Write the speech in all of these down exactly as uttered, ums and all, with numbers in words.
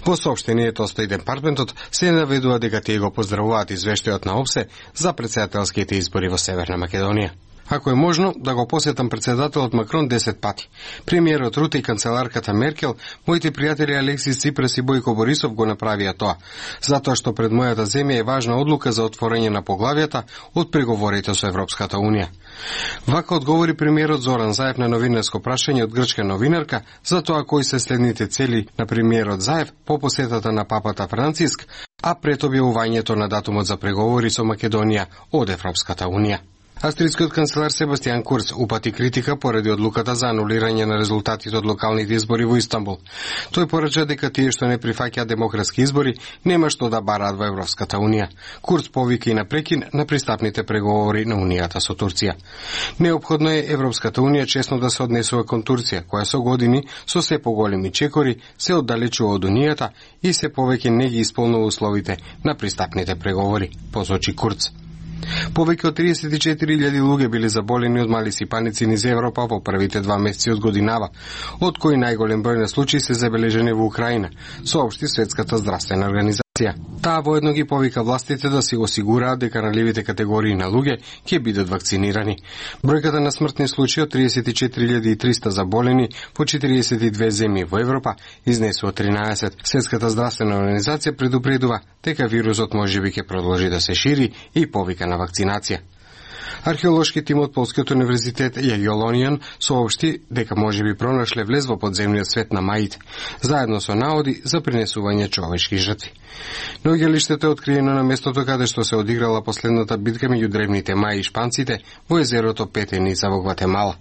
По соопштението Стејт департментот се наведува дека тие го поздравуваат извештајот на ОПСЕ за претседателските избори во Северна Македонија. Ако е можно, да го посетам председателот Макрон десет пати. Премиерот Руте и канцеларката Меркел, моите пријатели Алексис Ципрас и Бојко Борисов го направија тоа, затоа што пред мојата земја е важна одлука за отворање на поглавијата од преговорите со Европската Унија. Вака одговори премиерот Зоран Заев на новинарско прашање од грчка новинарка за тоа кои се следните цели на премиерот Заев по посетата на папата Франциск, а пред објавувањето на датумот за преговори со Македонија од Европската Унија. Австрискиот канцелар Себастијан Курц упати критика поради одлуката за анулирање на резултатите од локалните избори во Истанбул. Тој порача дека тие што не прифаќаат демократски избори нема што да бараат во Европската Унија. Курц повика и на прекин на пристапните преговори на Унијата со Турција. Неопходно е Европската Унија честно да се однесува кон Турција, која со години со се поголеми чекори се оддалечува од Унијата и се повеќе не ги исполнува условите на пристапните преговори, посочи Курц. Повеќе од триесет и четири илјади луѓе били заболени од мали сипаници низ Европа во првите два месеци од годинава, од кои најголем број на случаи се забележени во Украина, соопшти Светската здравствена организација. Таа воедно ги повика властите да си осигураат дека ranливите категории на луѓе ќе бидат вакцинирани. Бројката на смртни случаи од триесет и четири илјади и триста заболени во четириесет и две земји во Европа изнесува тринаесет. Светската здравствена организација предупредува дека вирусот можеби ќе продолжи да се шири и повика на вакцинација. Археолошки тим од Полскиот универзитет Јагелонијан соопшти дека можеби пронашле влез во подземниот свет на маите, заедно со наоди за принесување човечки жртви. Наоѓалиштето е откриено на местото каде што се одиграла последната битка меѓу древните маи и шпанците во езерото Петеница во Гватемала.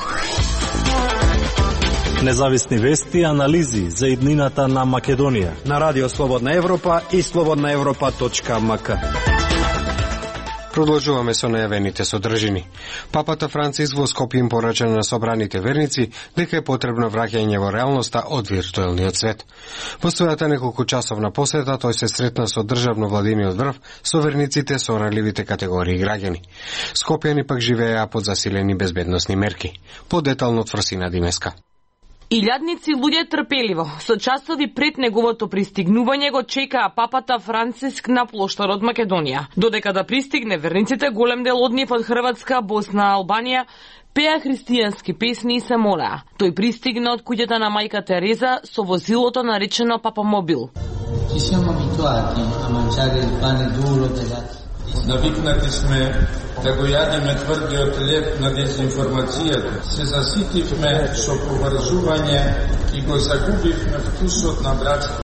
Независни вести и анализи за иднината на Македонија на Радио Слободна Европа и слободна европа точка ем ка. Продолжуваме со најавените содржини. Папата Франциск во Скопје им порача на собраните верници дека е потребно враќање во реалноста од виртуелниот свет. Во својата неколку часовна посета тој се сретна со државно владиниот врв со верниците со ранливите категории граѓани. Скопјани пак живееа под засилени безбедносни мерки. Подетално од Фрсина Димеска. Илјадници луѓе трпеливо, со часови пред неговото пристигнување го чекаа папата Франциск на плоштадот Македонија. Додека да пристигне, верниците, голем дел од нив од Хрватска, Босна, Албанија, пеа христијански песни и се молеа. Тој пристигна од куќата на мајка Тереза со возилото наречено Папамобил. Навикнати сме да го јадиме тврдиот леп на дезинформацијата. Се заситивме со поврзување и го загубивме вкусот на братство.